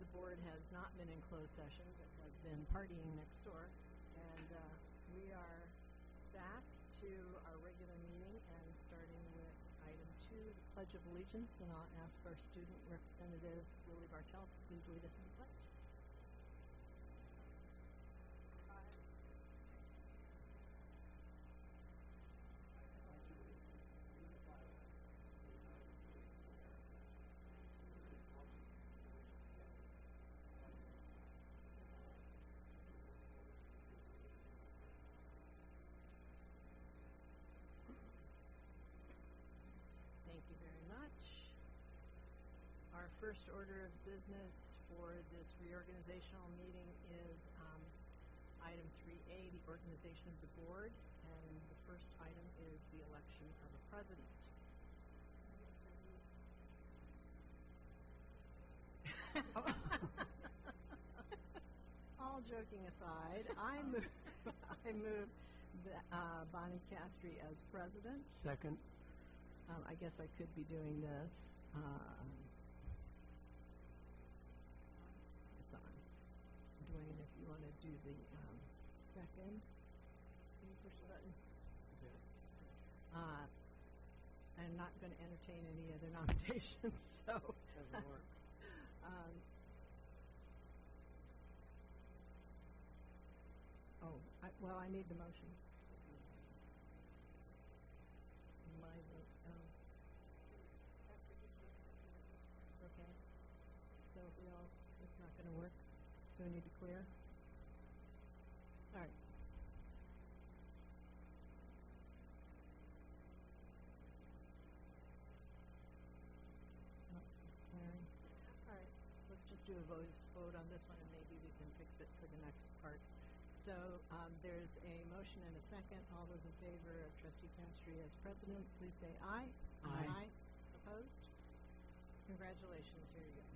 the board has not been in closed session, but has been partying next door. And we are back to our regular meeting and starting with item 2, the Pledge of Allegiance. And I'll ask our student representative, Lily Bartell, to please lead us in the pledge. Thank you very much. Our first order of business for this reorganizational meeting is item 3A, the organization of the board, and the first item is the election of a president. All joking aside, I move Bonnie Castry as president. Second. I guess I could be doing this. It's on. Dwayne, if you want to do the second. Can you push the button? I'm not going to entertain any other nominations, so. Doesn't work. I need the motion. My vote. Okay. So it's not going to work. So we need to clear. All right. Clearing. All right. Let's just do a vote on this one, and maybe we can fix it for the next part. So there's a motion and a second. All those in favor of Trustee Castry as president, please say aye. Aye. Opposed? Congratulations. Here you go.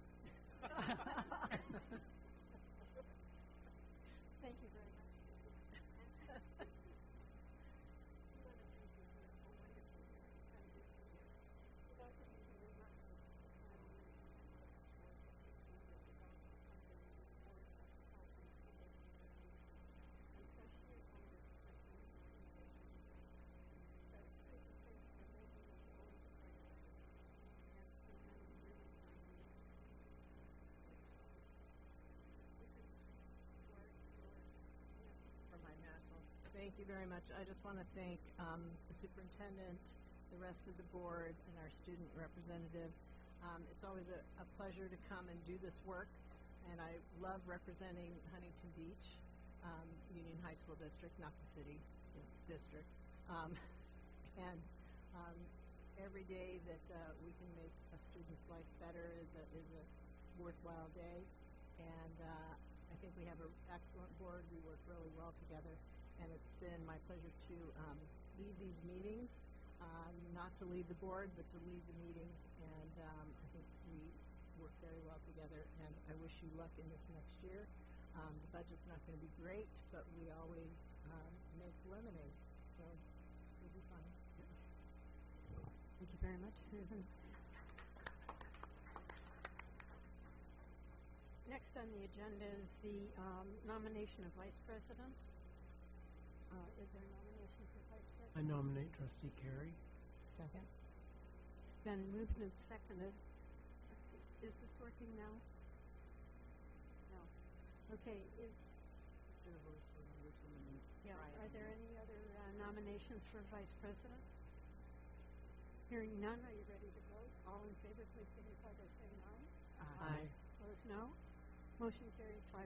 Thank you very much. Thank you very much. I just want to thank the superintendent, the rest of the board, and our student representative. It's always a pleasure to come and do this work, and I love representing Huntington Beach Union High School District, not the city district. And every day that we can make a student's life better is a worthwhile day. And I think we have an excellent board. We work really well together. And it's been my pleasure to lead these meetings, not to lead the board, but to lead the meetings. And I think we work very well together. And I wish you luck in this next year. The budget's not going to be great, but we always make lemonade. So it'll be fun. Thank you very much, Susan. Next on the agenda is the nomination of vice president. Is there a nomination for vice president? I nominate Trustee Carey. Second. It's been moved and seconded. Is this working now? No. Okay. Are there any other nominations for vice president? Hearing none, are you ready to vote? All in favor, please signify by saying aye. Aye. Opposed, no. Motion carries 5-0.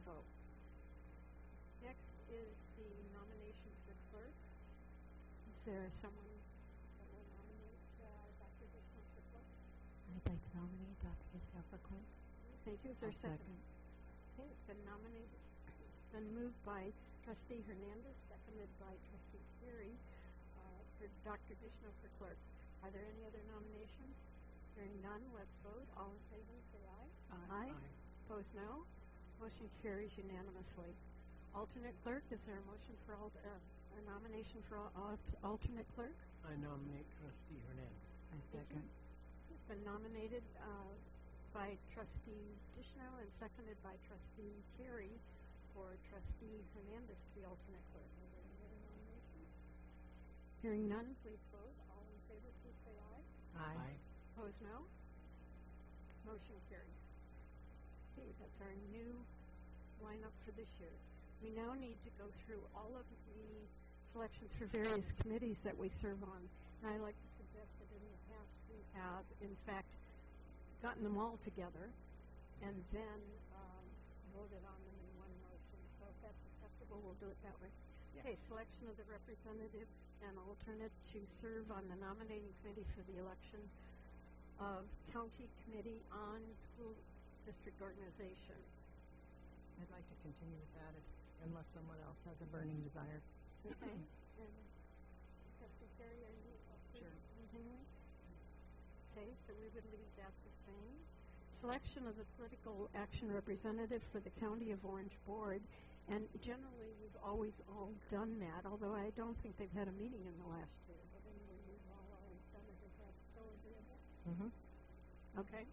Next is the nomination for clerk. Is there someone that will nominate Dr. Dishman for clerk? I'd like to nominate Dr. Dishman for clerk. Thank you. Is there a second? Okay, it's been nominated. It's been moved by Trustee Hernandez, seconded by Trustee Carey for Dr. Dishman for clerk. Are there any other nominations? Hearing none, let's vote. All in favor, say aye. Aye. Opposed, no. Motion carries unanimously. Alternate clerk, is there a motion for a nomination for alternate clerk? I nominate Trustee Hernandez. I second. It's been nominated by trustee Dishno and seconded by trustee Carey for trustee Hernandez to be alternate clerk. Are there any other nominations? Hearing none, please vote. All in favor, please say aye. Aye. Opposed, no. Motion carries. Okay, that's our new lineup for this year. We now need to go through all of the selections for various committees that we serve on. And I like to suggest that in the past we have, in fact, gotten them all together and then voted on them in one motion. So if that's acceptable, we'll do it that way. Yes. Okay, selection of the representative and alternate to serve on the nominating committee for the election of County Committee on School District Organization. I'd like to continue with that unless someone else has a burning desire. Okay. And Trustee Carey, are you up for Sure. continuing? Okay, so we would leave that the same. Selection of the political action representative for the County of Orange Board. And generally, we've always all done that, although I don't think they've had a meeting in the last year. But anyway, we've all always done it. Is that still agreeable? Mm-hmm. Okay.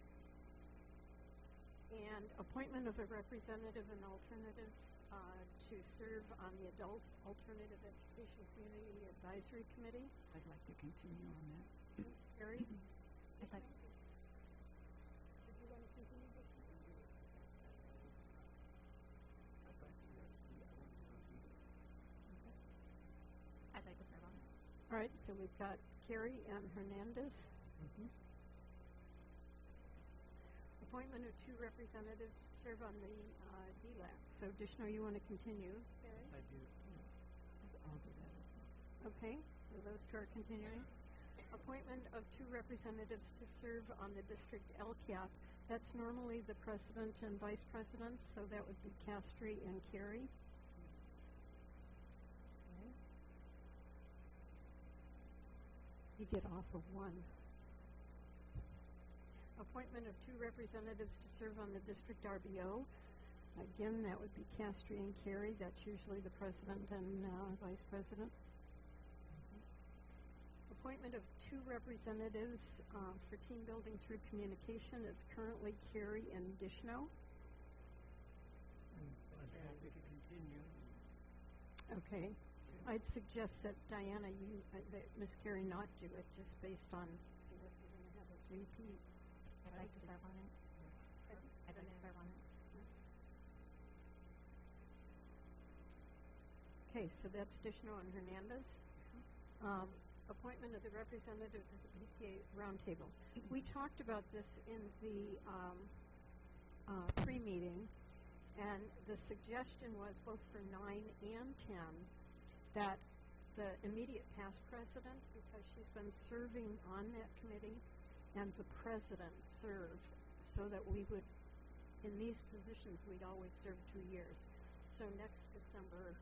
And appointment of a representative and alternative to serve on the Adult Alternative Education Community Advisory Committee. I'd like to continue on that. Carrie? I'd like, Did you want to continue this one? I'd like to serve on it. All right, so we've got Carrie and Hernandez. Mm-hmm. Appointment of two representatives to serve on the DLAC. So Dishno, you want to continue? Carrie? Yes, I do. I'll do that as well. Okay, so those two are continuing. Appointment of two representatives to serve on the district LCAP. That's normally the president and vice president, so that would be Castry and Carey. Okay. You get off of one. Appointment of two representatives to serve on the district RBO. Again, that would be Castry and Carey. That's usually the president and vice president. Appointment of two representatives for team building through communication. It's currently Carey and Dishno. So I'd be happy to continue. Okay. I'd suggest that Diana, that Ms. Carey not do it, just based on if you're going to have a repeat. I'd like to serve on it. I'd like to serve on it. Okay, so that's Dishno and Hernandez. Appointment of the representative to the PTA roundtable. We talked about this in the pre-meeting, and the suggestion was both for 9 and 10 that the immediate past president, because she's been serving on that committee, and the president serve, so that we would, in these positions, we'd always serve 2 years. So next December,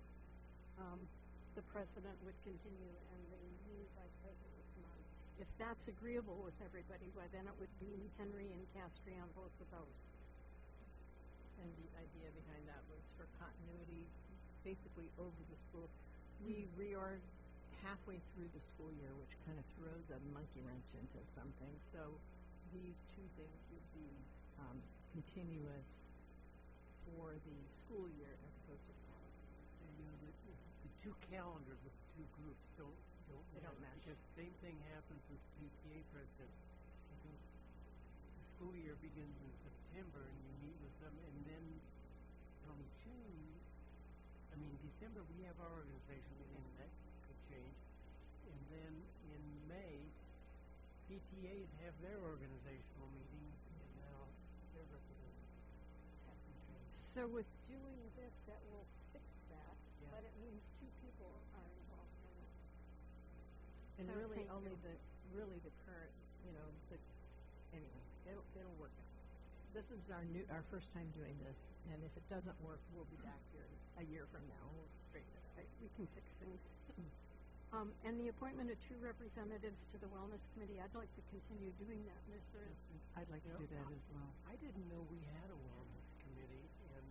the president would continue and the new vice president would come on. If that's agreeable with everybody, well, then it would be Henry and Castry on both of those. And the idea behind that was for continuity, basically over the school. We reorg halfway through the school year, which kind of throws a monkey wrench into something. So these two things would be continuous for the school year as opposed to calendar. And, you know, the two calendars of the two groups don't They don't match. Because the same thing happens with PTA presidents. The school year begins in September, and you meet with them, and then come December we have our organization meeting, and that could change. And then in May, PTAs have their organizational meetings, and now their representatives have to change. So with doing this, that will fix that, Yeah. but it means 2 people are involved in it. And So really thank only you. the current, anyway, it'll work out. This is our first time doing this, and if it doesn't work, we'll be back here a year from now, and we'll straighten it out. Right, we can fix things. And the appointment of 2 representatives to the Wellness Committee, I'd like to continue doing that. And is there I'd like to do that as well. I didn't know we had a wellness committee, and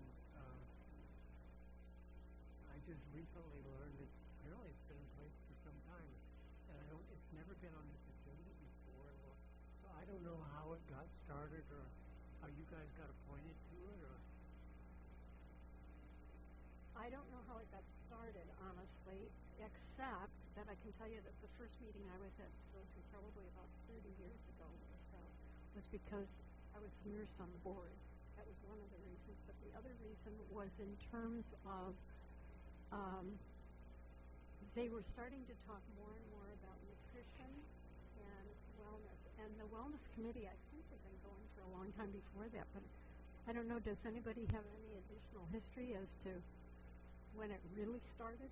I just recently learned that apparently it's been in place for some time, and it's never been on this agenda before. So I don't know how it got started or how you guys got appointed to it, or? I don't know how it got started, honestly, except that I can tell you that the first meeting I was at to go to probably about 30 years ago or so was because I was a nurse on the board. That was one of the reasons. But the other reason was in terms of they were starting to talk more and more about nutrition and wellness. And the wellness committee, I think, had been going for a long time before that. But I don't know, does anybody have any additional history as to when it really started?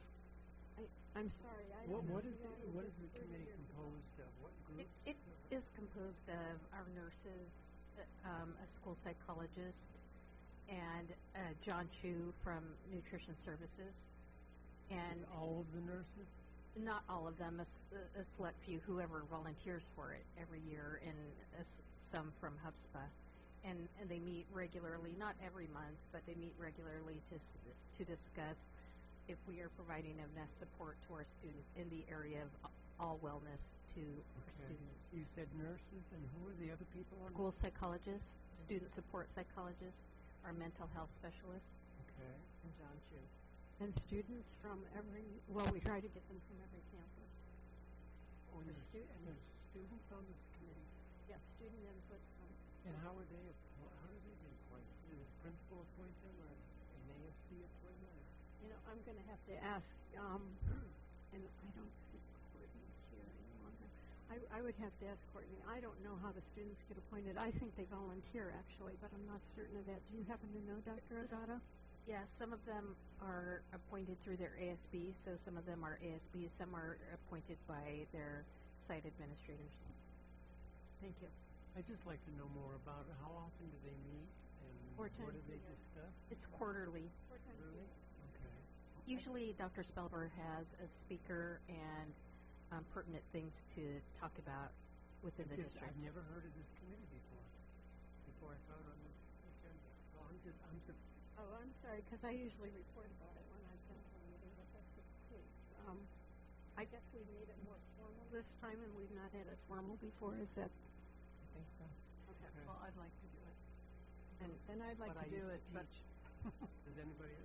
I'm sorry, I don't know. What is the committee composed of? What groups? It is composed of our nurses, a school psychologist, and John Chu from Nutrition Services. And all of the nurses? not all of them, a select few, whoever volunteers for it every year, and some from HubSpot. And they meet regularly, not every month, but they meet regularly to discuss if we are providing enough support to our students in the area of all wellness to our students. You said nurses, and who are the other people on? School psychologists, student support psychologists, our mental health specialists. Okay. And John Chu. And students from every, well, we try to get them from every campus. Oh, and there's students on this committee. Yeah, student input from. And how do they get appointed? Do the principal appoint them, or an ASB appoint them? You know, I'm going to have to ask, and I don't see Courtney here any longer. I would have to ask Courtney. I don't know how the students get appointed. I think they volunteer, actually, but I'm not certain of that. Do you happen to know, Dr. Agata? Yeah, some of them are appointed through their ASB, so some of them are ASBs, some are appointed by their site administrators. Thank you. I'd just like to know more about it. How often do they meet, and what do they discuss? It's quarterly. Really? Okay. Usually Dr. Spelber has a speaker and pertinent things to talk about within the district. I've never heard of this committee before I saw it on this agenda. So I'm Oh, I'm sorry, because I usually report about it when I've been to a meeting, but that's the case. I guess we made it more formal this time, and we've not had it formal before. Is that? I think so. Okay. Well, I'd like to do it. And I'd like But to I do used it, to but Does anybody?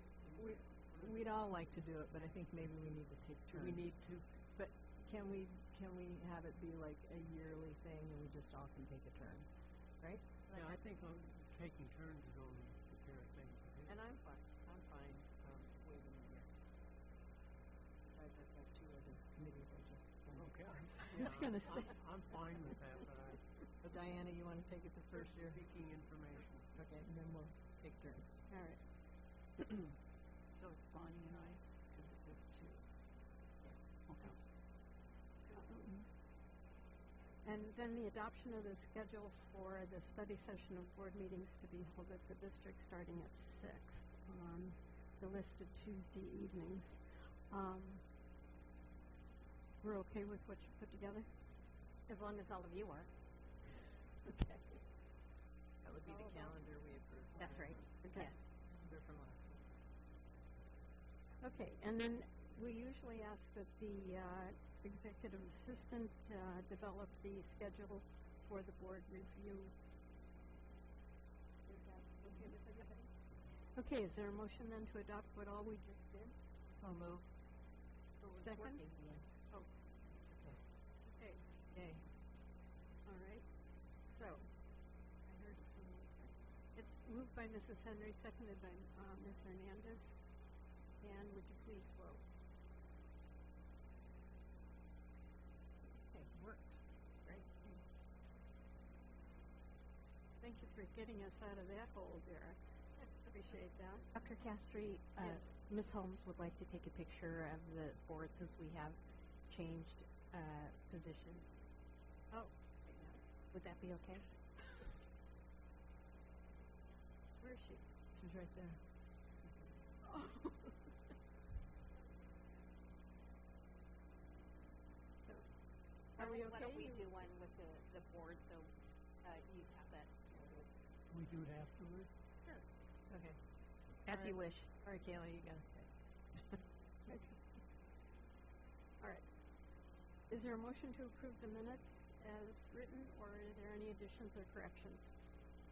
we'd all like to do it, but I think maybe we need to take Do turns. we need to? But can we have it be like a yearly thing, and we just all can take a turn, right? Yeah, I think taking turns is only the fair thing to do. And I'm fine waiting a year. Besides, I've got two other committees I just signed. Okay. I was gonna say. I'm fine with that, but But Diana, you want to take it the first year? seeking information. Okay, and then we'll take turns. All right. So it's Bonnie and I, because there's two. Okay. And then the adoption of the schedule for the study session of board meetings to be held at the district starting at 6 on the listed Tuesday evenings. We're okay with what you put together? As long as all of you are. Okay. That would be the calendar we approved. That's right. Okay. Yes. They're from last week. Okay, and then we usually ask that the executive assistant develop the schedule for the board review. Is that okay with everybody? Okay, is there a motion then to adopt what all we just did? So move. Second? Okay. Okay, Okay. all right. So, I heard someone. It's moved by Mrs. Henry, seconded by Ms. Hernandez. And would you please vote? Okay, worked. Great. Thank you for getting us out of that hole, Derek. Appreciate that. Dr. Castry, Yes. Ms. Holmes would like to take a picture of the board since we have changed positions. Oh, Would that be okay? where is she? She's right there. Oh. Are we okay? Why don't we do one with the board so you have that We do it afterwards? Okay. as you wish. All right, Kayla, you gotta stay. All right. Is there a motion to approve the minutes as written, or are there any additions or corrections?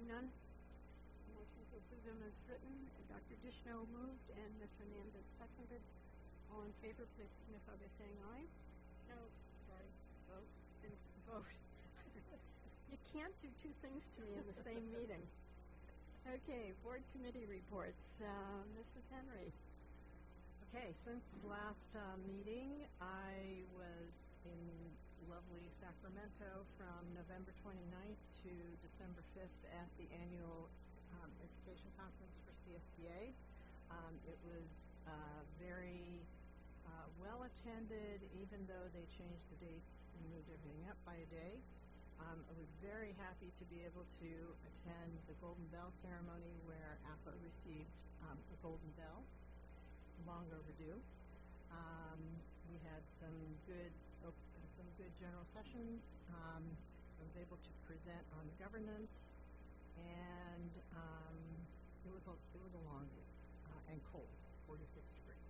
none, motion to approve them as written. Dr. Dishno moved and Ms. Hernandez seconded. All in favor, please signify by saying aye. No, sorry, vote. Vote. You can't do two things to me in the same meeting. Okay, board committee reports. Mrs. Henry. Okay, since last meeting, I was in lovely Sacramento from November 29th to December 5th at the annual education conference for CSTA. It was very well attended, even though they changed the dates and moved everything up by a day. I was very happy to be able to attend the Golden Bell ceremony where APA received a Golden Bell, long overdue. We had some good general sessions. I was able to present on governance, and it was a long week and cold, 46 degrees.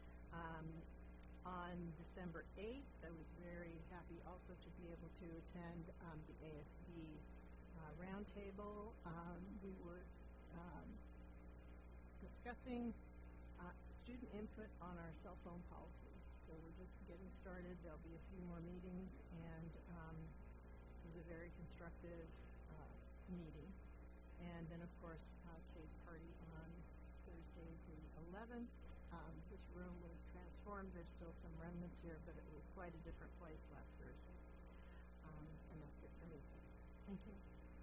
On December 8th, I was very happy also to be able to attend the ASB roundtable. We were discussing student input on our cell phone policy. So we're just getting started. There'll be a few more meetings, and it was a very constructive meeting. And then, of course, Kay's party on Thursday the 11th. This room was transformed. There's still some remnants here, but it was quite a different place last Thursday. And that's it for me. Thank you.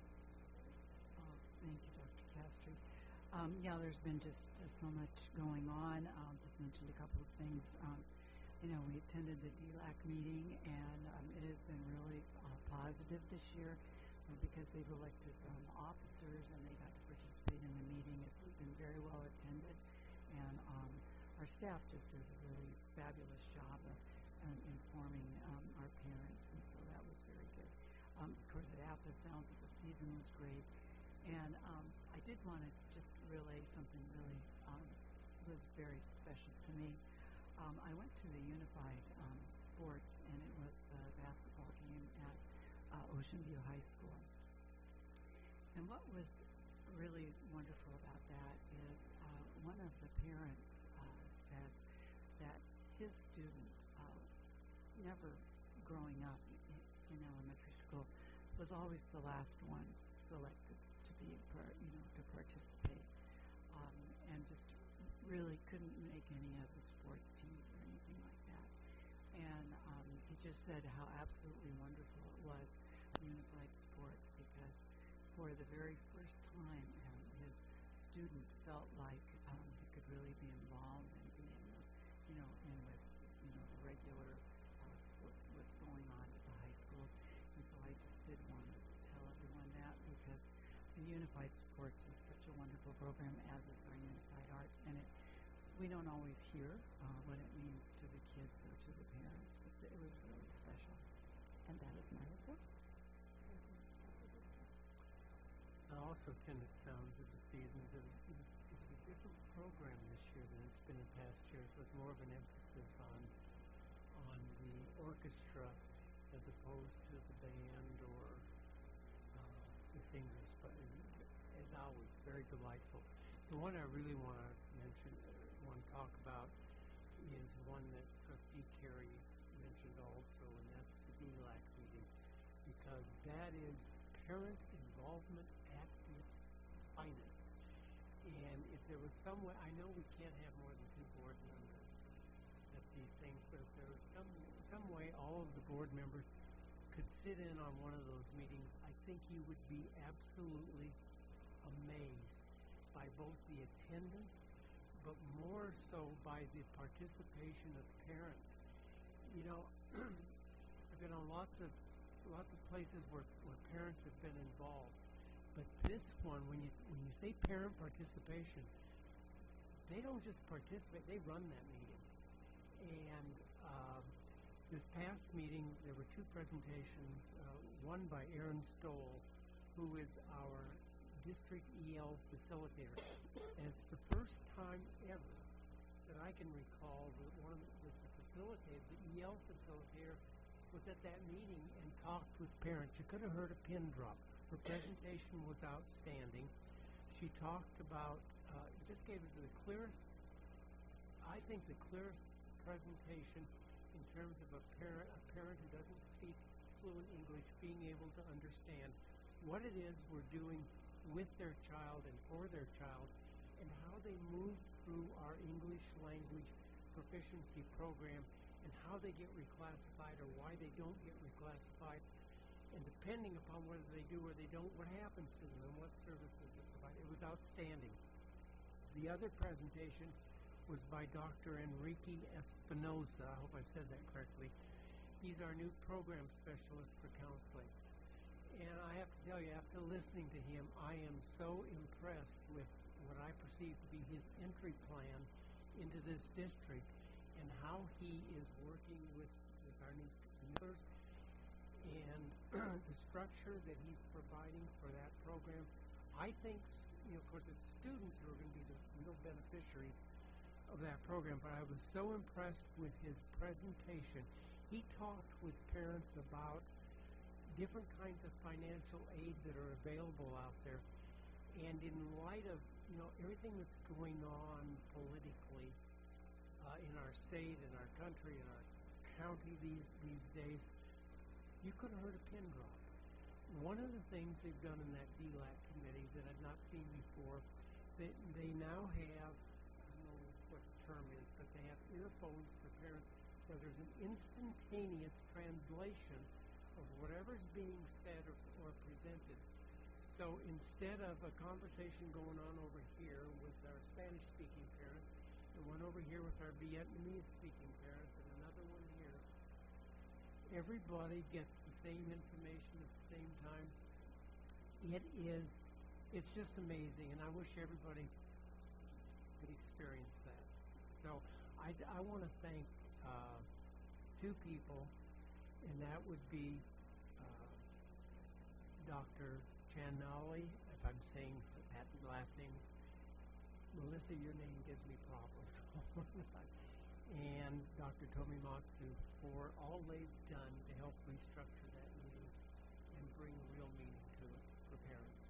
Thank you, Dr. Castry. Yeah, there's been just so much going on. I'll just mention a couple of things. We attended the DLAC meeting, and it has been really positive this year because they've elected officers, and they got to participate in the meeting. It's been very well attended, and our staff just does a really fabulous job of informing our parents, and so that was very good. Of course, at APA, sounds like the season was great, and I did want to just relay something really was very special to me. I went to the Unified Sports, and it was the basketball game at Ocean View High School. And what was really wonderful about that is one of the parents said that his student, never growing up in elementary school, was always the last one selected to be to participate, and just really couldn't make any of the sports teams or anything like that. And he just said how absolutely wonderful it was, Unified Sports, because for the very first time, his student felt like he could really be involved and be in with the regular what's going on at the high school. And so I just did want to tell everyone that, because the Unified Sports is such a wonderful program, as is our Unified Arts, and we don't always hear what it means to the kids or to the parents, but it was really special. And that is my report. I also attended Sounds of the Seasons. It was a different program this year than it's been in past years, with more of an emphasis on the orchestra as opposed to the band or the singers. But as always, very delightful. The one I really want to mention, want to talk about, is one that Trustee Carey mentioned also, and that's the DLAC meeting, because that is parent involvement at its finest. And if there was some way, I know we can't have more than 2 board members at these things, but if there was some way all of the board members could sit in on one of those meetings, I think you would be absolutely amazed by both the attendance, but more so by the participation of parents. I've been on lots of places where parents have been involved, but this one, when you say parent participation, they don't just participate; they run that meeting. And this past meeting, there were 2 presentations. One by Aaron Stoll, who is our district EL facilitator, and it's the first time ever that I can recall that the EL facilitator was at that meeting and talked with parents. You could have heard a pin drop. Her presentation was outstanding. She talked about, just gave it the clearest, I think the clearest presentation in terms of a parent who doesn't speak fluent English being able to understand what it is we're doing with their child and for their child, and how they move through our English language proficiency program, and how they get reclassified or why they don't get reclassified, and depending upon whether they do or they don't, what happens to them and what services are provided. It was outstanding. The other presentation was by Dr. Enrique Espinosa. I hope I've said that correctly. He's our new program specialist for counseling. And I have to tell you, after listening to him, I am so impressed with what I perceive to be his entry plan into this district and how he is working with our new members and the structure that he's providing for that program. I think, of course, it's students who are going to be the real beneficiaries of that program, but I was so impressed with his presentation. He talked with parents about different kinds of financial aid that are available out there, and in light of everything that's going on politically in our state, in our country, in our county these days, you couldn't hurt a pin drop. One of the things they've done in that DLAC committee that I've not seen before, they now have, I don't know what the term is, but they have earphones for parents where there's an instantaneous translation of whatever's being said or presented. So instead of a conversation going on over here with our Spanish-speaking parents, and one over here with our Vietnamese-speaking parents, and another one here, everybody gets the same information at the same time. It's just amazing, and I wish everybody could experience that. So I want to thank two people, and that would be Dr. Chanali, if I'm saying that last name. Melissa, your name gives me problems. And Dr. Tomimatsu for all they've done to help restructure that meeting and bring real meaning to it for parents.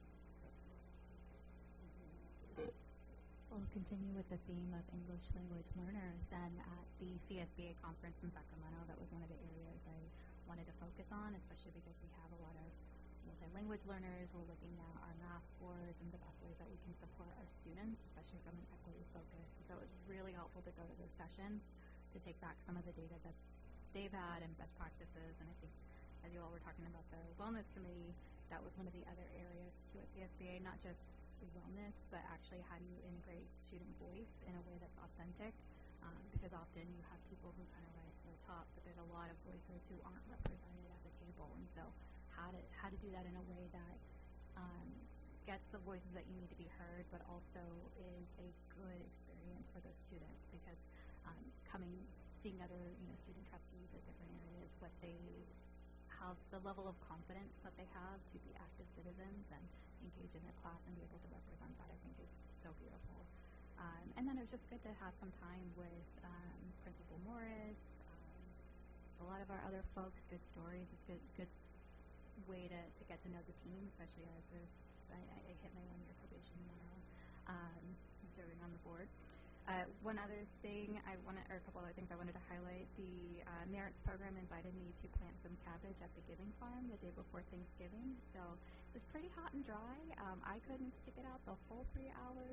We'll continue with the theme of English language learners, and at the CSBA conference in Sacramento, that was one of the areas I wanted to focus on, especially because we have a lot of multi-language learners. We're looking at our math scores and the best ways that we can support our students, especially from an equity focus. So it was really helpful to go to those sessions to take back some of the data that they've had and best practices. And I think, as you all were talking about the wellness committee, that was one of the other areas too at CSBA, not just wellness, but actually how do you integrate student voice in a way that's authentic, because often you have people who kind of rise to the top, but there's a lot of voices who aren't represented at the table. And so how to do that in a way that gets the voices that you need to be heard, but also is a good experience for those students, because seeing other student trustees at different areas, how the level of confidence that they have to be active citizens and engage in their class and be able to represent that, I think is so beautiful. And then it was just good to have some time with Principal Morris, a lot of our other folks, good stories. It's good way to get to know the team, especially as I hit my 1-year probation tomorrow, serving on the board. One other thing or a couple other things I wanted to highlight. The Merits program invited me to plant some cabbage at the Giving Farm the day before Thanksgiving. So it was pretty hot and dry. I couldn't stick it out the whole 3 hours.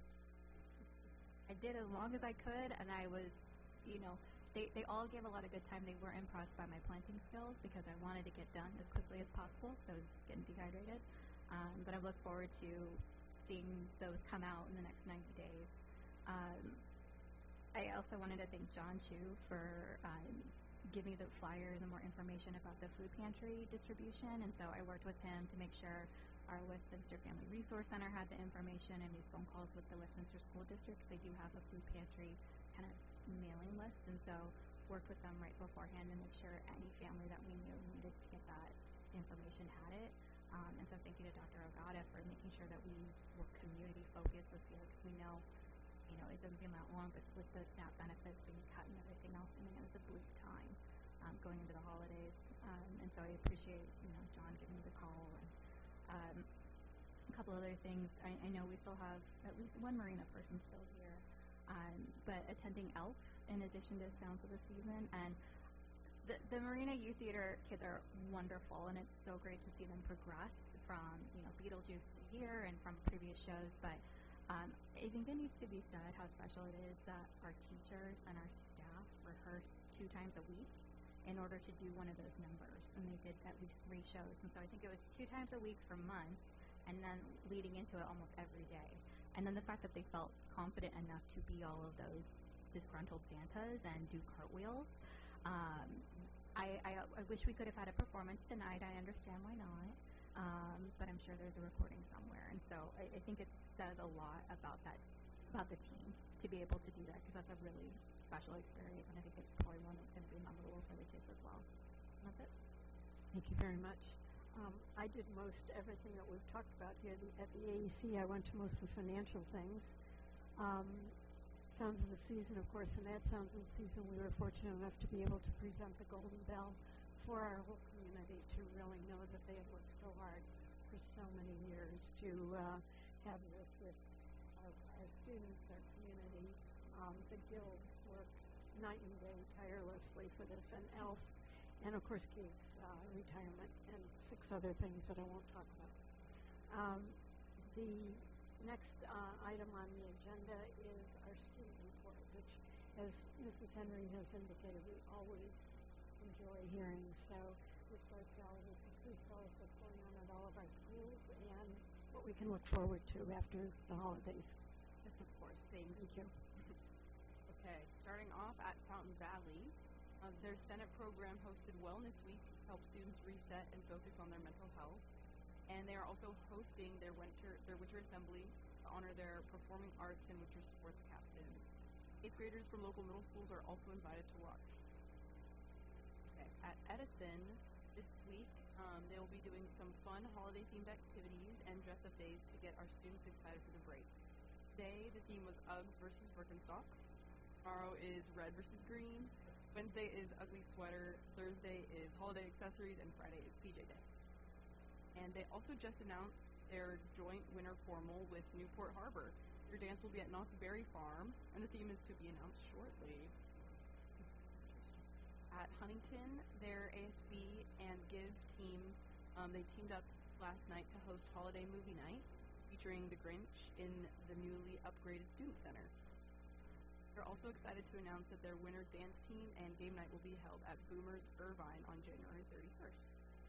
I did as long as I could, and I was, they all gave a lot of good time. They were impressed by my planting skills because I wanted to get done as quickly as possible, so I was getting dehydrated. But I look forward to seeing those come out in the next 90 days. I also wanted to thank John Chu for giving me the flyers and more information about the food pantry distribution, and so I worked with him to make sure our Westminster Family Resource Center had the information, and made phone calls with the Westminster School District. They do have a food pantry kind of mailing list, and so worked with them right beforehand to make sure any family that we knew needed to get that information had it. And so thank you to Dr. Ogata for making sure that we were community focused this year, because we know, it doesn't seem that long, but with the SNAP benefits being cut and everything else, it was a bleak time going into the holidays. And so I appreciate, John giving me the call and couple other things. I know we still have at least one Marina person still here, but attending ELF in addition to Sounds of the Season. And the Marina Youth Theater kids are wonderful, and it's so great to see them progress from, Beetlejuice to here and from previous shows. But I think it needs to be said how special it is that our teachers and our staff rehearse 2 times a week in order to do one of those numbers. And they did at least 3 shows. And so I think it was 2 times a week for months, and then leading into it almost every day. And then the fact that they felt confident enough to be all of those disgruntled Santas and do cartwheels. I wish we could have had a performance tonight. I understand why not. But I'm sure there's a recording somewhere. And so I think it says a lot about the team to be able to do that, because that's a really special experience, and I think it's probably one that's going to be memorable for the kids as well. And that's it. Thank you very much. I did most everything that we've talked about here at the AEC. I went to most of the financial things. Sounds of the Season, of course, and at Sounds of the Season, we were fortunate enough to be able to present the Golden Bell for our whole community, to really know that they had worked so hard for so many years to have this with our students, our community. The Guild worked night and day tirelessly for this, and ELF, and of course Kate's retirement, and 6 other things that I won't talk about. The next item on the agenda is our student report, which, as Mrs. Henry has indicated, we always enjoy hearing. So, Ms. Bartel, would you please tell us what's going on at all of our schools and what we can look forward to after the holidays? Yes, of course. Thank you. Okay, starting off at Fountain Valley, their Senate program hosted Wellness Week to help students reset and focus on their mental health. And they are also hosting their winter assembly to honor their performing arts and winter sports captains. 8th graders from local middle schools are also invited to watch. Okay, at Edison this week, they will be doing some fun holiday-themed activities and dress-up days to get our students excited for the break. Today, the theme was Uggs versus Birkenstocks. Tomorrow is red versus green. Wednesday is ugly sweater. Thursday is holiday accessories, and Friday is PJ Day. And they also just announced their joint winter formal with Newport Harbor. Their dance will be at Knott's Berry Farm, and the theme is to be announced shortly. At Huntington, their ASB and Give team, they teamed up last night to host holiday movie night featuring The Grinch in the newly upgraded Student Center. They're also excited to announce that their winter dance team and game night will be held at Boomers Irvine on January 31st.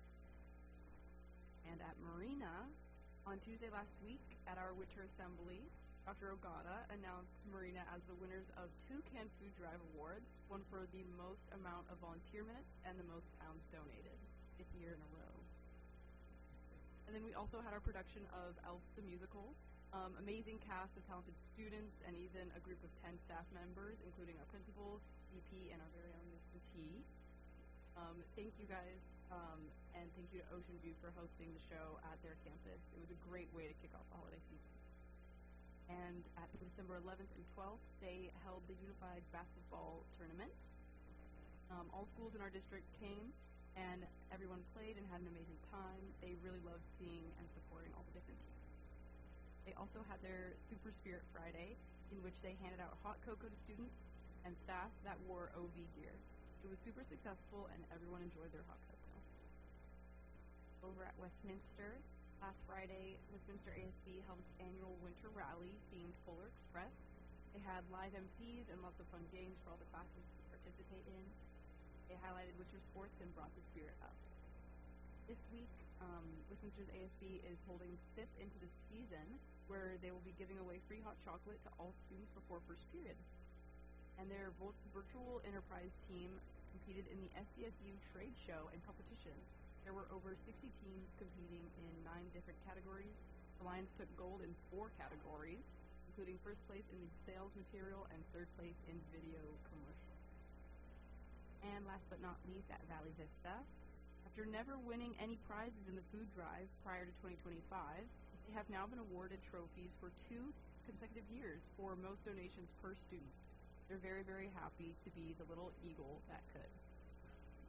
And at Marina, on Tuesday last week at our winter assembly, Dr. Ogata announced Marina as the winners of 2 Canned Food Drive Awards, one for the most amount of volunteer minutes and the most pounds donated, 5th year in a row. And then we also had our production of Elf the Musical. Amazing cast of talented students and even a group of 10 staff members, including our principal, VP, and our very own Mr. T. Thank you guys, and thank you to Ocean View for hosting the show at their campus. It was a great way to kick off the holiday season. And at December 11th and 12th, they held the Unified Basketball Tournament. All schools in our district came, and everyone played and had an amazing time. They really loved seeing and supporting all the different teams. They also had their Super Spirit Friday, in which they handed out hot cocoa to students and staff that wore OV gear. It was super successful, and everyone enjoyed their hot cocoa. Over at Westminster, last Friday, Westminster ASB held its annual winter rally themed Polar Express. They had live MCs and lots of fun games for all the classes to participate in. They highlighted winter sports and brought the spirit up. This week, Westminster's ASB is holding SIP into the season, where they will be giving away free hot chocolate to all students before first period. And their virtual enterprise team competed in the SDSU trade show and competition. There were over 60 teams competing in 9 different categories. The Lions took gold in 4 categories, including first place in the sales material and third place in video commercial. And last but not least, at Valley Vista, after never winning any prizes in the food drive prior to 2025, they have now been awarded trophies for 2 consecutive years for most donations per student. They're very, very happy to be the little eagle that could.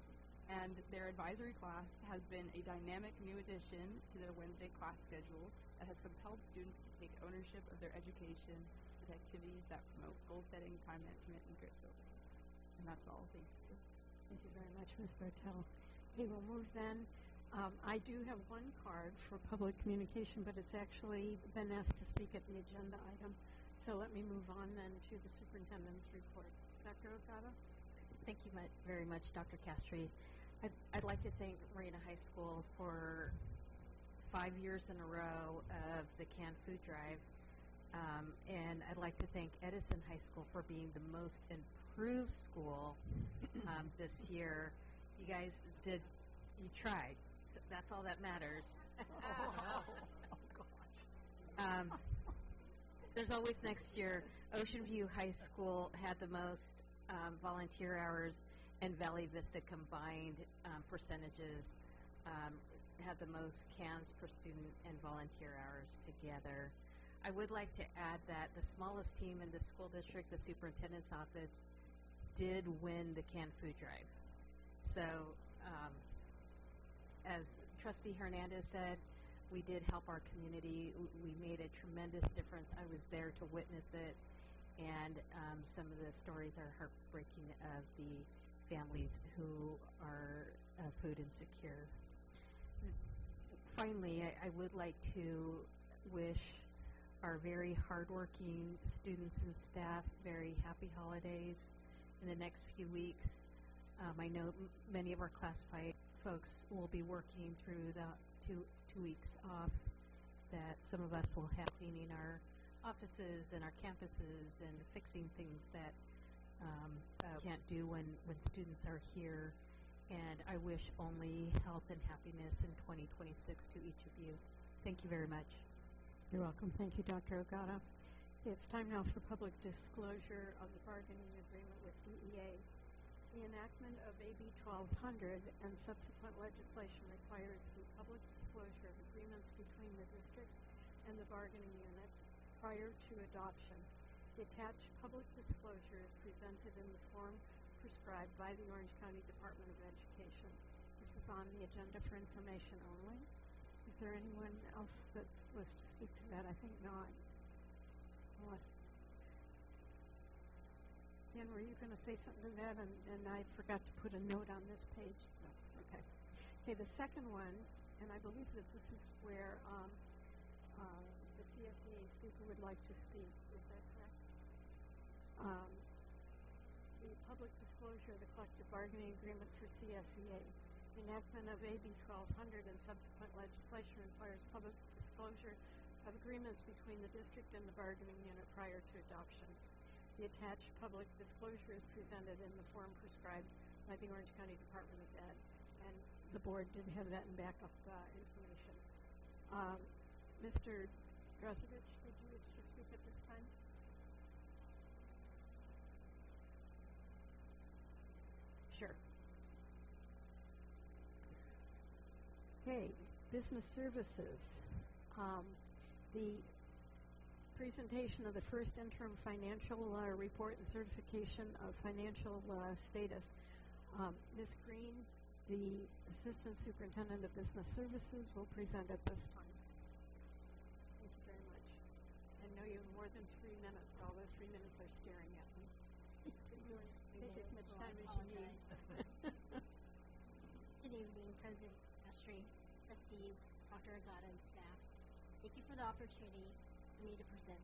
and their advisory class has been a dynamic new addition to their Wednesday class schedule that has compelled students to take ownership of their education with activities that promote goal setting, time management, and grit building. And that's all. Thank you. Thank you very much, Ms. Bertel. Okay, we'll move then. I do have one card for public communication, but it's actually been asked to speak at the agenda item. So let me move on then to the superintendent's report. Dr. Okada? Thank you very much, Dr. Castry. I'd like to thank Marina High School for 5 years in a row of the canned food drive. And I'd like to thank Edison High School for being the most improved school this year. You guys you tried. So that's all that matters. There's always next year. Ocean View High School had the most volunteer hours, and Valley Vista combined percentages had the most cans per student and volunteer hours together. I would like to add that the smallest team in the school district, the superintendent's office, did win the canned food drive. So, as Trustee Hernandez said, we did help our community. We made a tremendous difference. I was there to witness it, and some of the stories are heartbreaking of the families who are food insecure. Finally, I would like to wish our very hardworking students and staff very happy holidays in the next few weeks. I know many of our classified folks will be working through the two weeks off that some of us will have, cleaning our offices and our campuses and fixing things that can't do when students are here. And I wish only health and happiness in 2026 to each of you. Thank you very much. You're welcome. Thank you, Dr. Ogata. It's time now for public disclosure of the bargaining agreement with DEA. The enactment of AB 1200 and subsequent legislation requires the public disclosure of agreements between the district and the bargaining unit prior to adoption. The attached public disclosure is presented in the form prescribed by the Orange County Department of Education. This is on the agenda for information only. Is there anyone else that wishes to speak to that? I think not. Unless Dan, were you going to say something to that? And I forgot to put a note on this page. No. Okay. Okay, the second one, and I believe that this is where the CSEA speaker would like to speak. Is that correct? The public disclosure of the collective bargaining agreement for CSEA. The enactment of AB 1200 and subsequent legislation requires public disclosure of agreements between the district and the bargaining unit prior to adoption. The attached public disclosure is presented in the form prescribed by the Orange County Department of Ed, and the board did have that in backup information. Mr. Drozevich, did you wish to speak at this time? Sure. Okay, business services. The presentation of the first interim financial report and certification of financial status. Ms. Green, the Assistant Superintendent of Business Services, will present at this time. Thank you very much. I know you have more than 3 minutes, although 3 minutes are staring at me. Take as much time as you need. Good evening, President Castry, trustees, Dr. Agata, and staff. Thank you for the opportunity for me to present.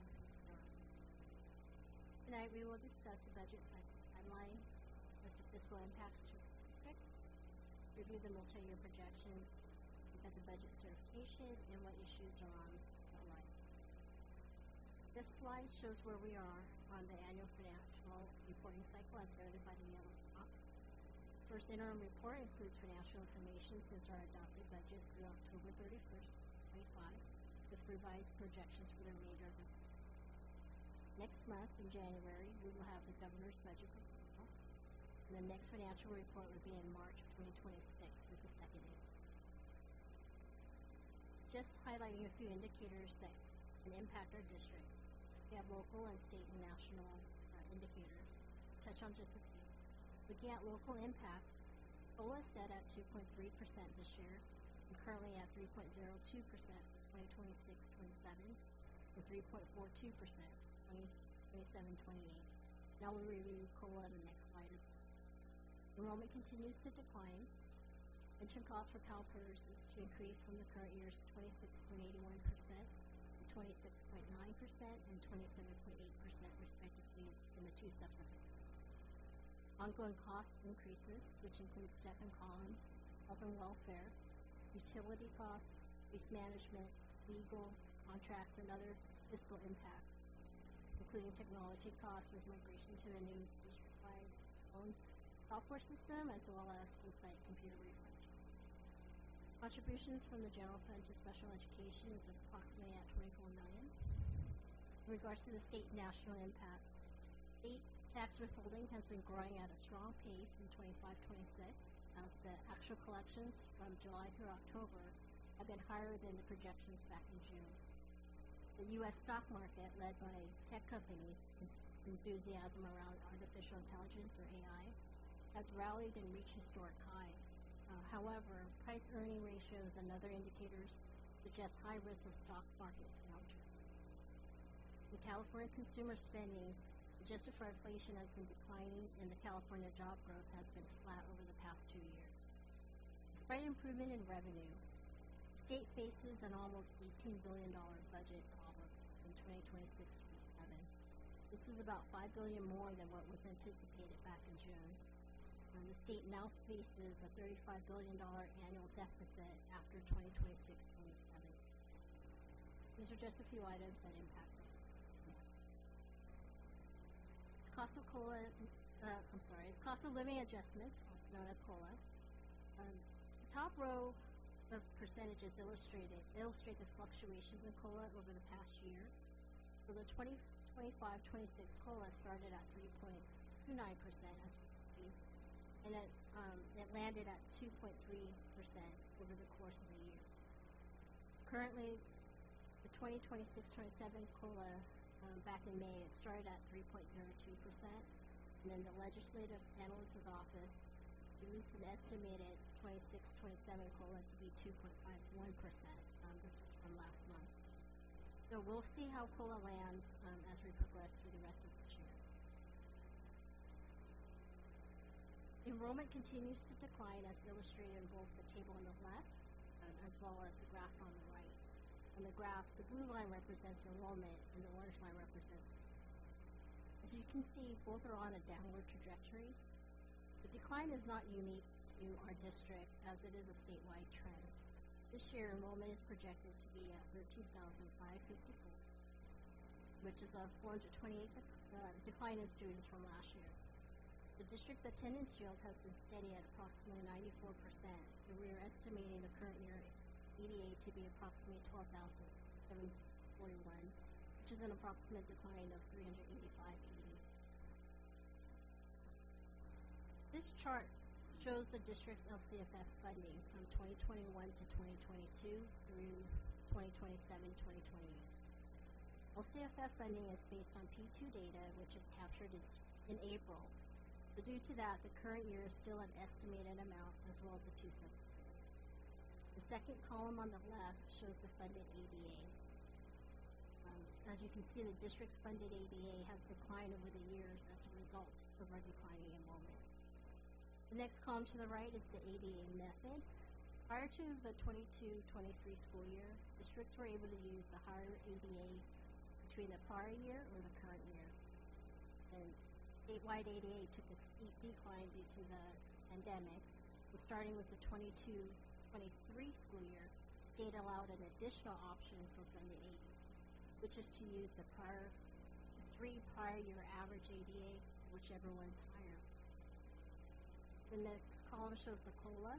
Tonight we will discuss the budget cycle timeline, list of fiscal impacts to the district, review the multi-year projections, look at the budget certification, and what issues are on the line. This slide shows where we are on the annual financial reporting cycle as noted by the yellow top. First interim report includes financial information since our adopted budget through October 31st, 2025, with revised projections for the remainder of the year. Next month, in January, we will have the governor's budget proposal, and the next financial report will be in March of 2026 with the second interim. Just highlighting a few indicators that can impact our district. We have local and state and national indicators. Touch on just a few. Looking at local impacts, COLA is set at 2.3% this year, and currently at 3.02% for 2026-27, and 3.42% 2027-28. Now we'll review COLA in the next slide as well. Enrollment continues to decline. Pension costs for CalPERS is to increase from the current year's 26.81% to 26.9% and 27.8% respectively in the two subsequent years. Ongoing cost increases, which includes second column, health and welfare, utility costs, waste management, legal, contract, and other fiscal impacts, including technology costs with migration to a new district-wide own software system, as well as full-site computer refresh. Contributions from the general fund to special education is approximately at $24 million. In regards to the state and national impacts, state tax withholding has been growing at a strong pace in 25-26, as the actual collections from July through October have been higher than the projections back in June. The U.S. stock market, led by tech companies' enthusiasm around artificial intelligence, or AI, has rallied and reached historic highs. However, price-earning ratios and other indicators suggest high risk of stock market downturn. In California, consumer spending, adjusted for inflation, has been declining, and the California job growth has been flat over the past 2 years. Despite improvement in revenue, the state faces an almost $18 billion budget problem in 2026-27. This is about $5 billion more than what was anticipated back in June. The state now faces a $35 billion annual deficit after 2026-27. These are just a few items that impact it. Cost of living adjustments, known as COLA. The top row of percentages illustrate the fluctuations in COLA over the past year. So the 2025-26 COLA started at 3.29%, as you can see, and it landed at 2.3% over the course of the year. Currently, the 2026-27 COLA, back in May, it started at 3.02%, and then the Legislative Analyst's Office released an estimated 26-27 COLA to be 2.51%. This was from last month. So we'll see how COLA lands as we progress through the rest of this year. Enrollment continues to decline, as illustrated in both the table on the left as well as the graph on the right. On the graph, the blue line represents enrollment and the orange line represents. As you can see, both are on a downward trajectory. The decline is not unique to our district, as it is a statewide trend. This year, enrollment is projected to be at 13,554, which is a 428 decline in students from last year. The district's attendance yield has been steady at approximately 94%, so we are estimating the current year EDA to be approximately 12,741, which is an approximate decline of 385 EDA. This chart shows the district's LCFF funding from 2021 to 2022 through 2027-2028. LCFF funding is based on P2 data, which is captured in April. So due to that, the current year is still an estimated amount, as well as the two subsequent years. The second column on the left shows the funded ADA. As you can see, the district's funded ADA has declined over the years as a result of our declining enrollment. The next column to the right is the ADA method. Prior to the 22-23 school year, districts were able to use the higher ADA between the prior year or the current year. And statewide ADA took a steep decline due to the pandemic. So starting with the 22-23 school year, the state allowed an additional option for funded ADA, which is to use the three prior year average ADA, whichever one's higher. The next column shows the COLA.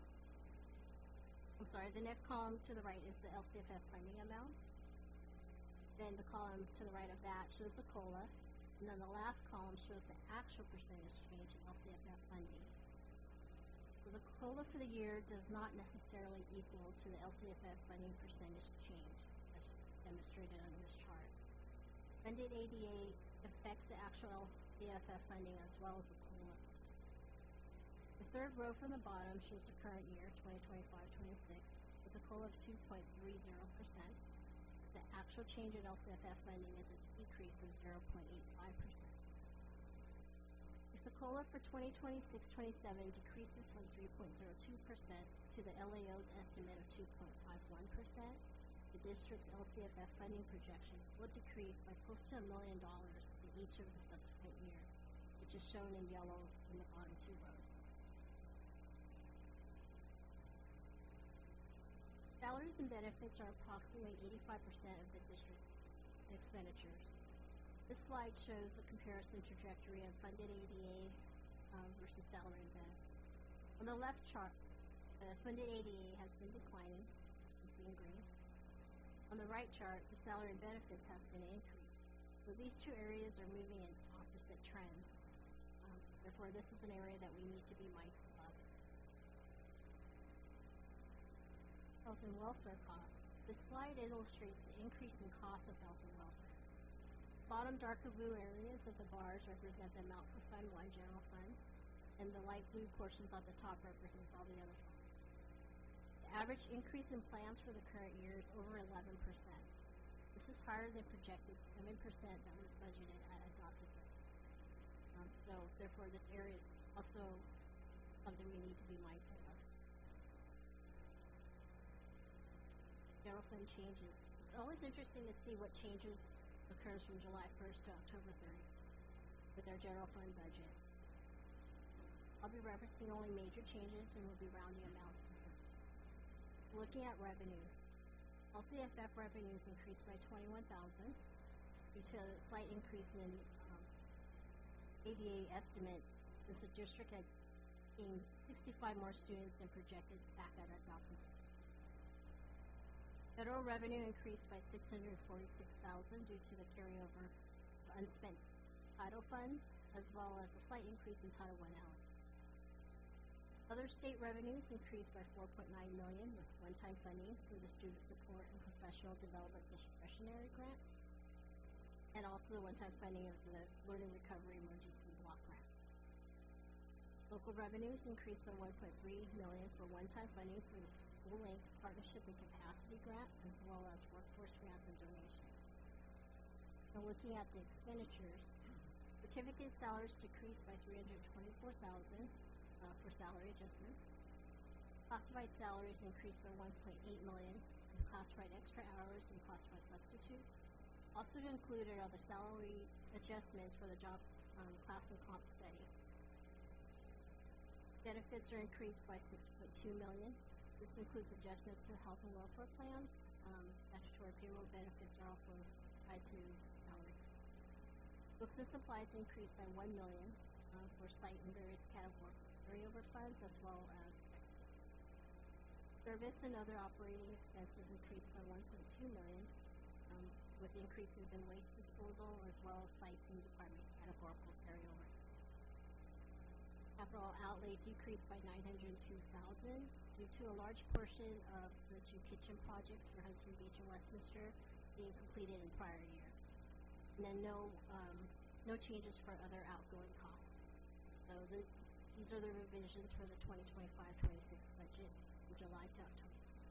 The next column to the right is the LCFF funding amount. Then the column to the right of that shows the COLA. And then the last column shows the actual percentage change in LCFF funding. So the COLA for the year does not necessarily equal to the LCFF funding percentage change, as demonstrated on this chart. Funded ADA affects the actual LCFF funding as well as the COLA. The third row from the bottom shows the current year, 2025-26, with a COLA of 2.30%. The actual change in LCFF funding is a decrease of 0.85%. If the COLA for 2026-27 decreases from 3.02% to the LAO's estimate of 2.51%, the district's LCFF funding projection will decrease by close to $1 million in each of the subsequent years, which is shown in yellow in the bottom two rows. Salaries and benefits are approximately 85% of the district's expenditures. This slide shows the comparison trajectory of funded ADA versus salary and benefits. On the left chart, the funded ADA has been declining, you see in green. On the right chart, the salary and benefits has been increased. So these two areas are moving in opposite trends. Therefore, this is an area that we need to be mindful of. Health and welfare costs. This slide illustrates the increase in cost of health and welfare. Bottom darker blue areas of the bars represent the amount for Fund 1 General Fund, and the light blue portions at the top represent all the other funds. The average increase in plans for the current year is over 11%. This is higher than projected 7% that was budgeted at adopted rate. So therefore this area is also something we need to be mindful of. General fund changes. It's always interesting to see what changes occurs from July 1st to October 30th with our general fund budget. I'll be referencing only major changes and will be rounding amounts specific. Looking at revenue, LCFF revenues increased by $21,000 due to a slight increase in ADA estimate since the district had seen 65 more students than projected back at adoption. Federal revenue increased by $646,000 due to the carryover of unspent title funds, as well as a slight increase in Title I allocation. Other state revenues increased by $4.9 million with one-time funding for the Student Support and Professional Development Discretionary Grant, and also the one-time funding of the Learning Recovery Emergency Block Grant. Local revenues increased by $1.3 million for one-time funding for the School-Linked Partnership and Capacity Grant, as well as workforce grants and donations. Now looking at the expenditures, certificate salaries decreased by $324,000 for salary adjustments. Classified salaries increased by $1.8 million with classified extra hours and classified substitutes. Also included are the salary adjustments for the job class and comp study. Benefits are increased by $6.2 million. This includes adjustments to health and welfare plans. Statutory payroll benefits are also tied to salary. Books and supplies increased by $1 million for site and various category carryover funds, as well as textbooks. Service and other operating expenses increased by $1.2 million with increases in waste disposal, as well as sites and department categorical carryover. Capital outlay decreased by $902,000 due to a large portion of the two kitchen projects for Huntington Beach and Westminster being completed in prior year. And then no changes for other outgoing costs. So these are the revisions for the 2025-26 budget from July to October.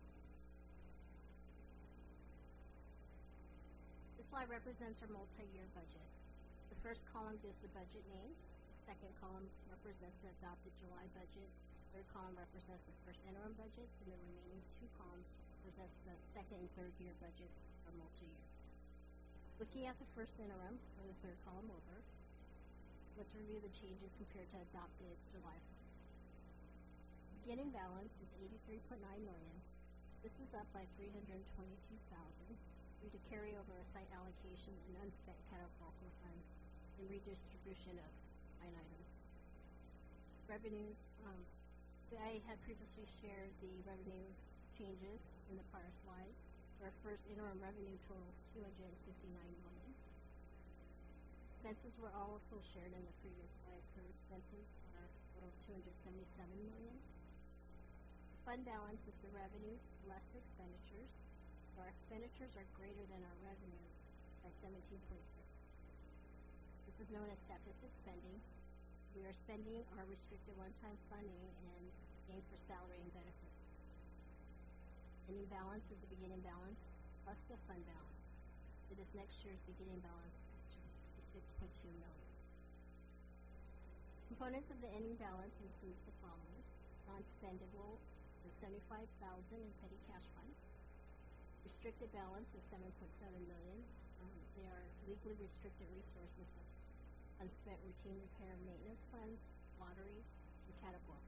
This slide represents our multi-year budget. The first column gives the budget names. The second column represents the adopted July budget. The third column represents the first interim budgets, and the remaining two columns represents the second and third year budgets for multi-year. Looking at the first interim, or the third column over, let's review the changes compared to adopted July 1st. Beginning balance is $83.9 million. This is up by $322,000 due to carryover of site allocations and unspent categorical funds and redistribution of line items. Revenues, I had previously shared the revenue changes in the prior slide. Our first interim revenue totals $259 million. Expenses were also shared in the previous slide, so expenses are a total of $277 million. Fund balance is the revenues less the expenditures. Our expenditures are greater than our revenues by 17.6. This is known as deficit spending. We are spending our restricted one-time funding and paying for salary and benefits. Ending balance is the beginning balance plus the fund balance. It is next year's beginning balance, which is $66.2 million. Components of the ending balance includes the following: non-spendable is $75,000 in petty cash funds. Restricted balance is $7.7 million. They are legally restricted resources of unspent routine repair and maintenance funds, lottery, and category.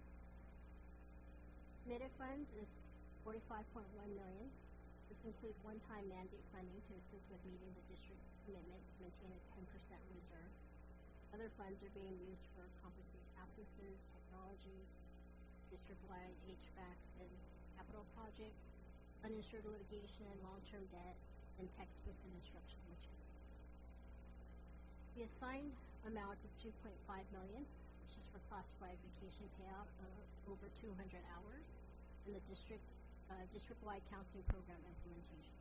Committed funds is $45.1 million. This includes one-time mandate funding to assist with meeting the district's commitment to maintain a 10% reserve. Other funds are being used for compensate absences, technology, district-wide HVAC and capital projects, uninsured litigation, long-term debt, and textbooks and instructional materials. The assigned amount is $2.5 million, which is for classified vacation payout of over 200 hours, and the district-wide counseling program implementation.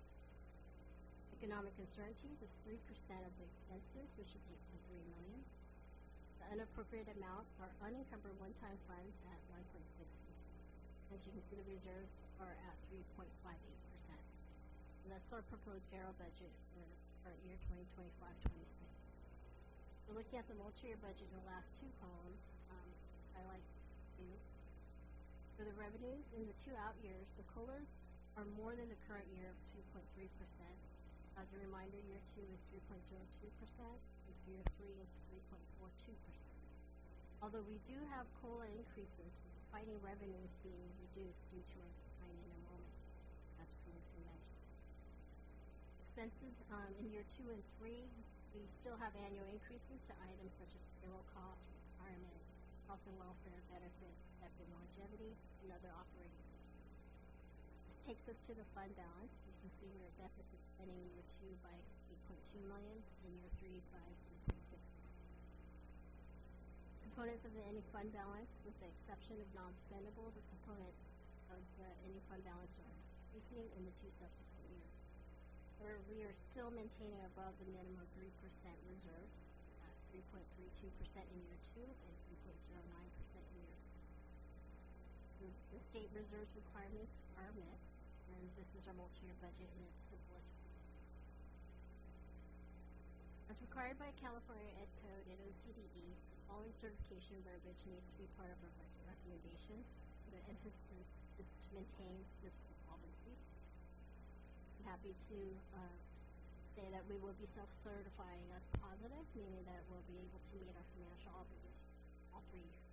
Economic uncertainties is 3% of the expenses, which is $8.3 million. The unappropriated amount are unencumbered one-time funds at $1.6 million. As you can see, the reserves are at 3.58%. And that's our proposed ARROW budget for current year 2025-26. We're looking at the multi-year budget in the last two columns. Highlight two. For the revenues in the 2 out years, the COLAs are more than the current year of 2.3%. As a reminder, year 2 is 3.02%, and year 3 is 3.42%. Although we do have COLA increases, fighting revenues being reduced due to a decline in enrollment, as previously mentioned. Expenses in year 2 and 3, we still have annual increases to items such as payroll costs, retirement, health and welfare benefits, theft and longevity, and other operating costs. This takes us to the fund balance. You can see we're at deficit spending in year 2 by $8.2 million, and year 3 by $3.6 million. Components of the ending fund balance, with the exception of non-spendable, the components of the ending fund balance are increasing in the 2 subsequent years. Where we are still maintaining above the minimum 3% reserves at 3.32% in year 2 and 3.09% in year 3. The state reserves requirements are met, and this is our multi-year budget in its simplest form. As required by California Ed Code and OCDE, the following certification verbiage needs to be part of our budget recommendation. The emphasis is to maintain fiscal solvency. I'm happy to say that we will be self-certifying as positive, meaning that we'll be able to meet our financial obligations all 3 years.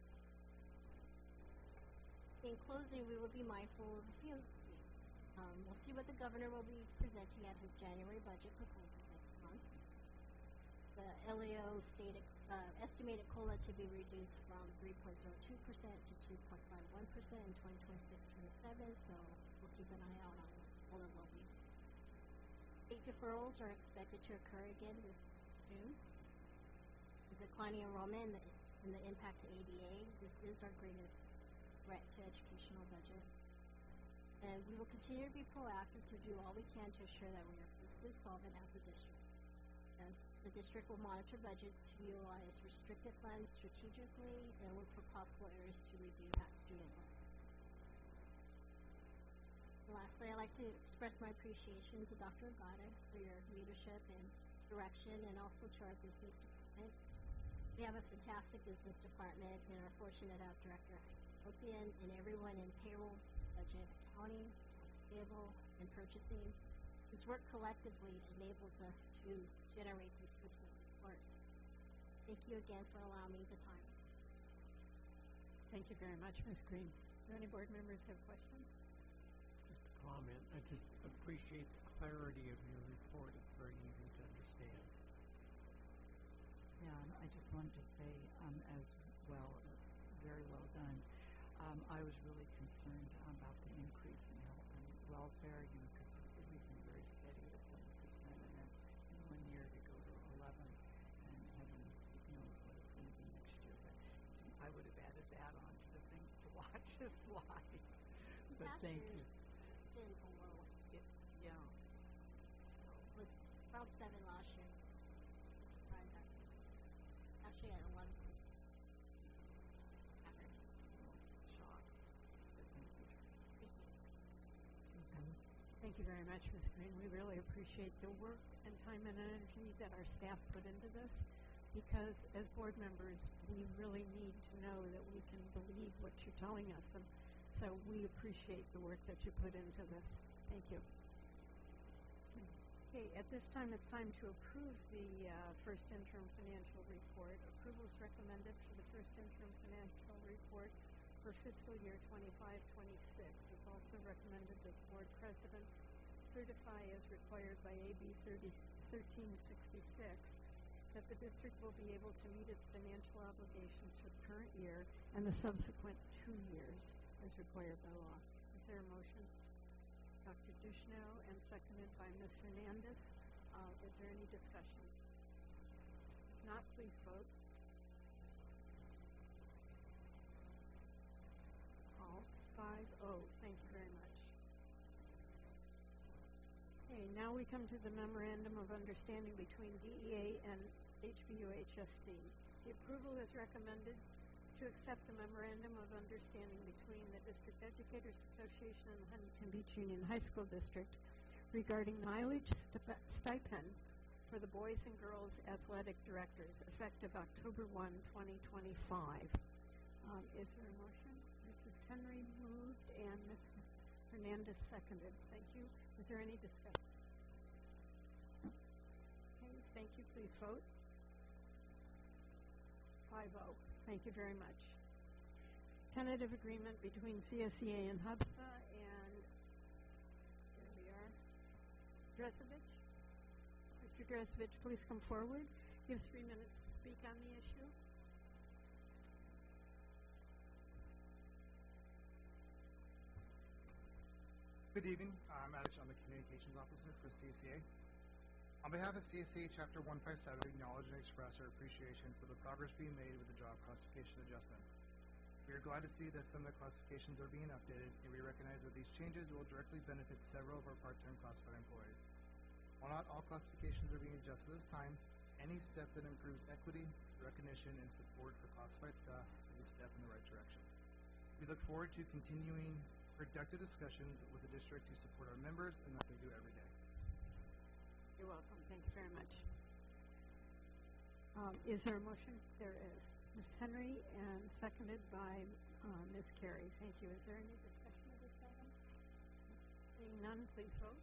In closing, we will be mindful of a few things. We'll see what the governor will be presenting at his January budget proposal next month. The LAO stated estimated COLA to be reduced from 3.02% to 2.51% in 2026-27, so we'll keep an eye out on what COLA will be. State deferrals are expected to occur again this June. The declining enrollment and the impact to ADA, this is our greatest threat to educational budget. And we will continue to be proactive to do all we can to ensure that we are fiscally solvent as a district. As the district will monitor budgets to utilize restricted funds strategically and look for possible areas to reduce at student loans. Lastly, I'd like to express my appreciation to Dr. Ogata for your leadership and direction, and also to our business department. We have a fantastic business department and are fortunate to have Director Opian and everyone in payroll, budget, accounting, payable, and purchasing, whose work collectively enables us to generate these fiscal reports. Thank you again for allowing me the time. Thank you very much, Ms. Green. Do any board members have questions? Just a comment. I just appreciate the clarity of your report. It's very easy to understand. Yeah, I just wanted to say as well, very well done. I was really concerned about the increase in health and welfare, because we've been very steady at 7%, and then in 1 year to go to 11, and heaven knows what it's going to be next year. But I would have added that on to the things to watch this slide. But thank you. It's been below it. Yeah. It was around 7 last year. Actually at 11. Thank you very much, Ms. Green. We really appreciate the work and time and energy that our staff put into this, because as board members, we really need to know that we can believe what you're telling us. And so we appreciate the work that you put into this. Thank you. Okay, at this time, it's time to approve the first interim financial report. Approval is recommended for the first interim financial report for fiscal year 25-26. It's also recommended that the board president certify as required by AB 1366 that the district will be able to meet its financial obligations for the current year and the subsequent 2 years as required by law. Is there a motion? Dr. Duchesneau, and seconded by Ms. Hernandez. Is there any discussion? If not, please vote. All 5-0. Thank you very much. Okay, now we come to the Memorandum of Understanding between DEA and HBUHSD. The approval is recommended to accept the Memorandum of Understanding between the District Educators Association and the Huntington Beach Union High School District regarding mileage stipend for the boys and girls athletic directors, effective October 1, 2025. Is there a motion? Mrs. Henry moved and Ms. Hernandez seconded. Thank you. Is there any discussion? Okay, thank you. Please vote. 5-0. Thank you very much. Tentative agreement between CSEA and HubSpA, and here we are. Dresovich. Mr. Dresovich, please come forward. You have 3 minutes to speak on the issue. Good evening. I'm Adich. I'm the Communications Officer for CSEA. On behalf of CSEA Chapter 157, we acknowledge and express our appreciation for the progress being made with the job classification adjustment. We are glad to see that some of the classifications are being updated, and we recognize that these changes will directly benefit several of our part-time classified employees. While not all classifications are being adjusted this time, any step that improves equity, recognition, and support for classified staff is a step in the right direction. We look forward to continuing productive discussions with the district to support our members and what they do every day. You're welcome. Thank you very much. Is there a motion? There is. Ms. Henry, and seconded by Ms. Carey. Thank you. Is there any discussion of this item? Seeing none, please vote.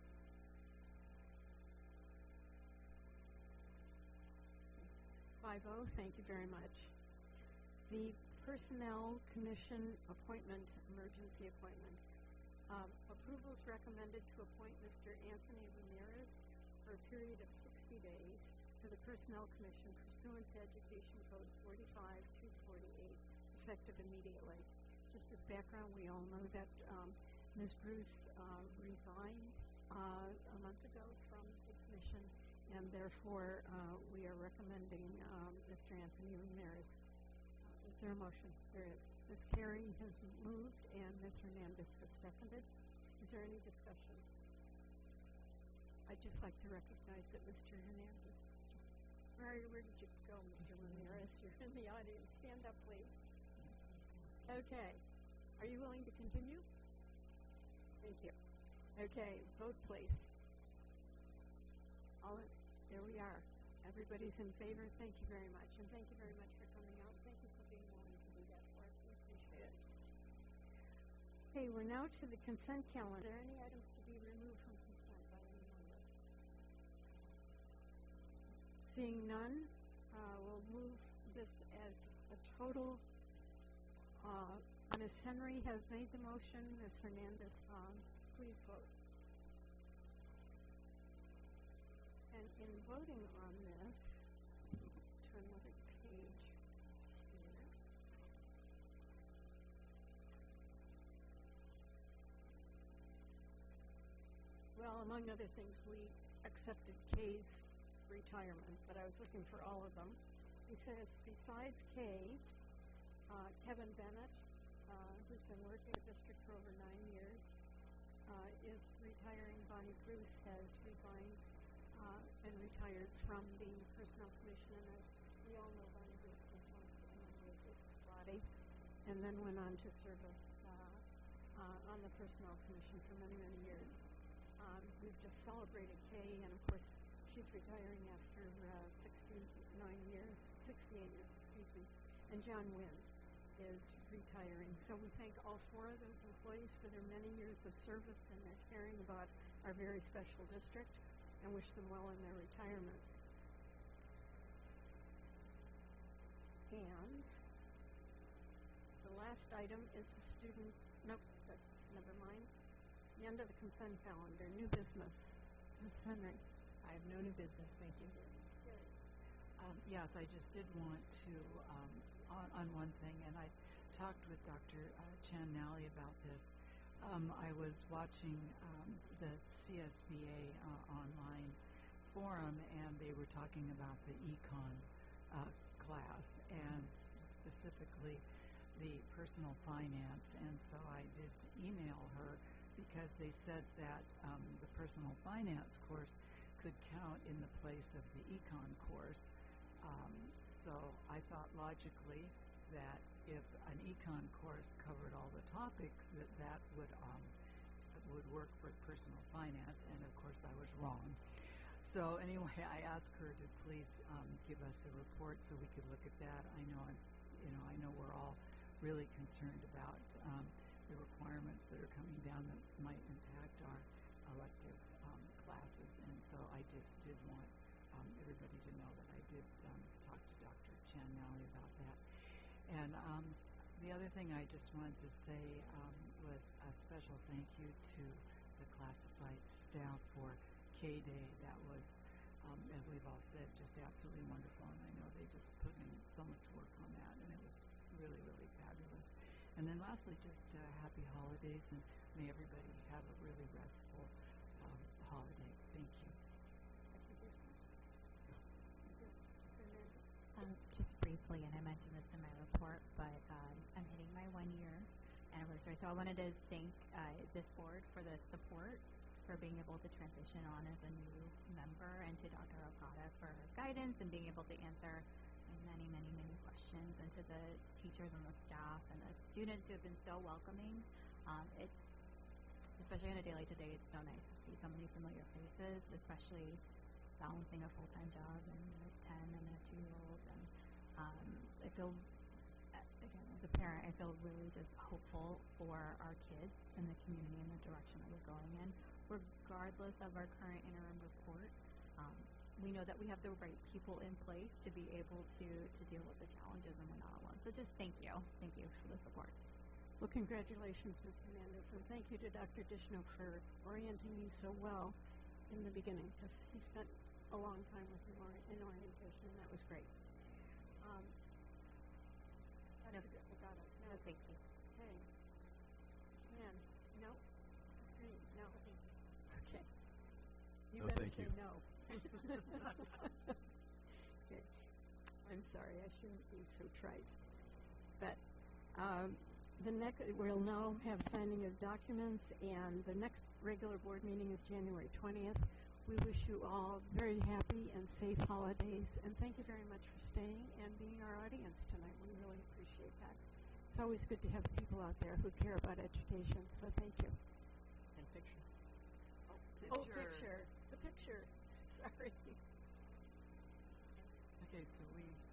5-0. Thank you very much. The Personnel Commission appointment, emergency appointment. Approval is recommended to appoint Mr. Anthony Ramirez for a period of 60 days to the Personnel Commission pursuant to Education Code 45-248, effective immediately. Just as background, we all know that Ms. Bruce resigned a month ago from the commission, and therefore we are recommending Mr. Anthony Ramirez. Is there a motion? There is. Ms. Carey has moved and Ms. Hernandez has seconded. Is there any discussion? I'd just like to recognize that Mr. Hernandez. Where did you go, Mr. Ramirez? You're in the audience. Stand up, please. Okay. Are you willing to continue? Thank you. Okay. Vote, please. There we are. Everybody's in favor. Thank you very much. And thank you very much for coming out. Thank you for being willing to do that for us. We appreciate it. Okay, we're now to the consent calendar. Are there any items to be removed from consent by any member? Seeing none, we'll move this as a total. Ms. Henry has made the motion. Ms. Hernandez, please vote. And in voting on this, to another page here. Well, among other things, we accepted Kay's retirement, but I was looking for all of them. He says, besides Kay, Kevin Bennett, who's been working at district for over 9 years, is retiring. Bonnie Bruce has resigned and retired from the Personnel Commission, and as we all know, Bonnie Bruce was once a member of this body, and then went on to serve on the Personnel Commission for many, many years. We've just celebrated Kay, and of course, she's retiring after 68 years, excuse me. And John Wynn is retiring. So we thank all 4 of those employees for their many years of service and their caring about our very special district, and wish them well in their retirement. And the last item is the student, nope, that's never mind. The end of the consent calendar, new business. Mrs. Henry. I have no new business, thank you. Yes, I just did want to, on one thing, and I talked with Dr. Chan Nally about this. I was watching the CSBA online forum, and they were talking about the econ class, and specifically the personal finance. And so I did email her because they said that the personal finance course could count in the place of the econ course. So I thought logically that if an econ course covered all the topics, that would work for personal finance, and of course I was wrong. So anyway, I asked her to please give us a report so we could look at that. I know we're all really concerned about the requirements that are coming down that might impact our elective classes, and so I just did want everybody to know that I did talk to Dr. Chan Nally about that. And the other thing I just wanted to say was a special thank you to the classified staff for K-Day. That was, as we've all said, just absolutely wonderful, and I know they just put in so much work on that, and it was really, really fabulous. And then lastly, just happy holidays, and may everybody have a really restful holiday. Thank you. Just briefly, and I mentioned this in my report, but I'm hitting my 1-year anniversary, so I wanted to thank this board for the support, for being able to transition on as a new member, and to Dr. Okada for her guidance and being able to answer many, many, many questions, and to the teachers and the staff and the students who have been so welcoming. It's, especially on a day like today, it's so nice to see so many familiar faces, especially balancing a full-time job and a 10 and a 2-year-old. And I feel, again, as a parent, I feel really just hopeful for our kids and the community and the direction that we're going in, regardless of our current interim report. We know that we have the right people in place to be able to deal with the challenges, and we're not alone. So just thank you. Thank you for the support. Well, congratulations, Ms. Hernandez, and thank you to Dr. Dishno for orienting you so well in the beginning, because he spent a long time with you in orientation, and that was great. No, thank you. Okay. Man, no? Great. No. Thank you. Okay. You No, better thank say you. no. Okay. I'm sorry, I shouldn't be so trite. But we'll now have signing of documents, and the next regular board meeting is January 20th. We wish you all very happy and safe holidays, and thank you very much for staying and being our audience tonight. We really appreciate that. It's always good to have people out there who care about education, so thank you. And picture. Oh, picture. The picture. Sorry. Okay, so we